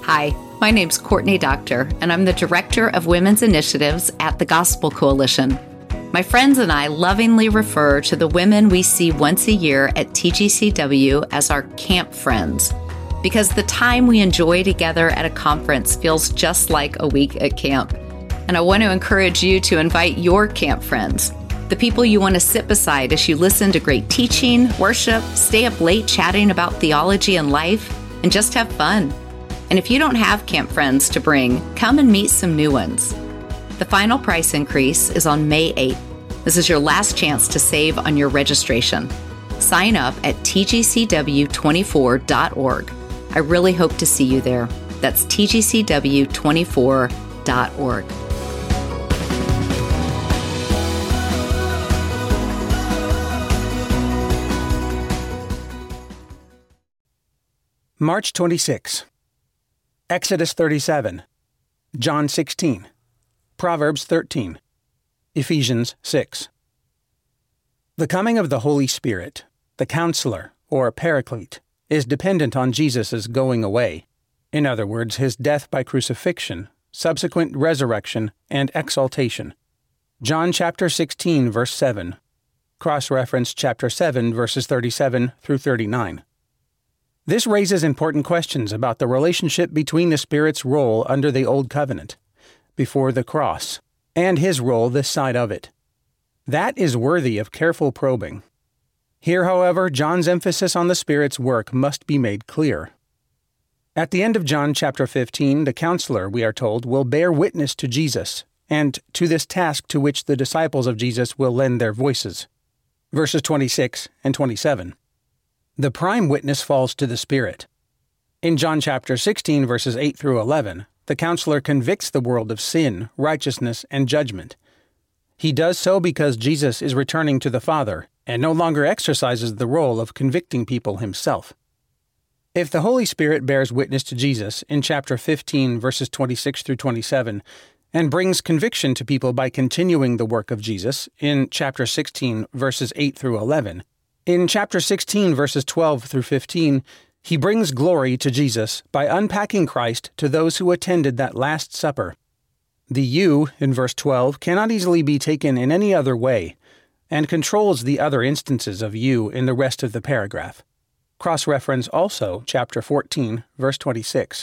Hi, my name's Courtney Doctor, and I'm the Director of Women's Initiatives at the Gospel Coalition. My friends and I lovingly refer to the women we see once a year at TGCW as our camp friends, because the time we enjoy together at a conference feels just like a week at camp. And I want to encourage you to invite your camp friends, the people you want to sit beside as you listen to great teaching, worship, stay up late chatting about theology and life, and just have fun. And if you don't have camp friends to bring, come and meet some new ones. The final price increase is on May 8th. This is your last chance to save on your registration. Sign up at tgcw24.org. I really hope to see you there. That's tgcw24.org. March 26. Exodus 37, John 16, Proverbs 13, Ephesians 6. The coming of the Holy Spirit, the Counselor, or Paraclete, is dependent on Jesus' going away, in other words, his death by crucifixion, subsequent resurrection, and exaltation. John chapter 16, verse 7, cross-reference chapter 7, verses 37 through 39. This raises important questions about the relationship between the Spirit's role under the Old Covenant, before the cross, and his role this side of it. That is worthy of careful probing. Here, however, John's emphasis on the Spirit's work must be made clear. At the end of John chapter 15, the Counselor, we are told, will bear witness to Jesus, and to this task to which the disciples of Jesus will lend their voices. Verses 26 and 27. The prime witness falls to the Spirit. In John chapter 16, verses 8 through 11, the Counselor convicts the world of sin, righteousness, and judgment. He does so because Jesus is returning to the Father and no longer exercises the role of convicting people himself. If the Holy Spirit bears witness to Jesus in chapter 15, verses 26 through 27, and brings conviction to people by continuing the work of Jesus in chapter 16, verses 8 through 11, in chapter 16, verses 12 through 15, he brings glory to Jesus by unpacking Christ to those who attended that Last Supper. The you, in verse 12, cannot easily be taken in any other way, and controls the other instances of you in the rest of the paragraph. Cross-reference also chapter 14, verse 26.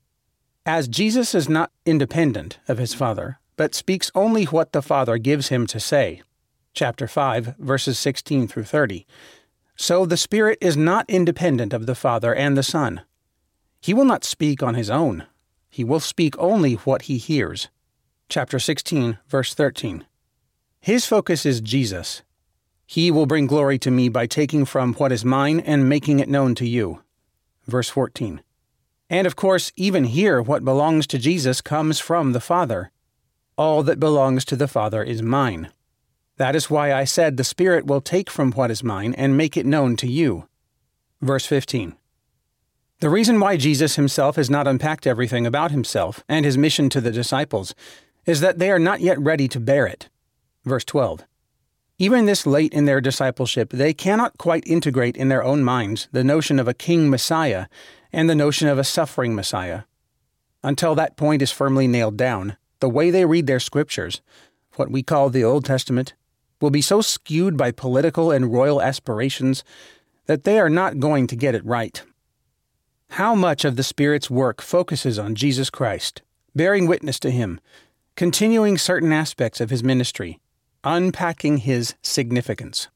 As Jesus is not independent of his Father, but speaks only what the Father gives him to say, chapter 5, verses 16 through 30. So the Spirit is not independent of the Father and the Son. He will not speak on his own. He will speak only what he hears. Chapter 16, verse 13. His focus is Jesus. He will bring glory to me by taking from what is mine and making it known to you. Verse 14. And of course, even here, what belongs to Jesus comes from the Father. All that belongs to the Father is mine. That is why I said the Spirit will take from what is mine and make it known to you. Verse 15. The reason why Jesus himself has not unpacked everything about himself and his mission to the disciples is that they are not yet ready to bear it. Verse 12. Even this late in their discipleship, they cannot quite integrate in their own minds the notion of a king Messiah and the notion of a suffering Messiah. Until that point is firmly nailed down, the way they read their scriptures, what we call the Old Testament, will be so skewed by political and royal aspirations that they are not going to get it right. How much of the Spirit's work focuses on Jesus Christ, bearing witness to him, continuing certain aspects of his ministry, unpacking his significance?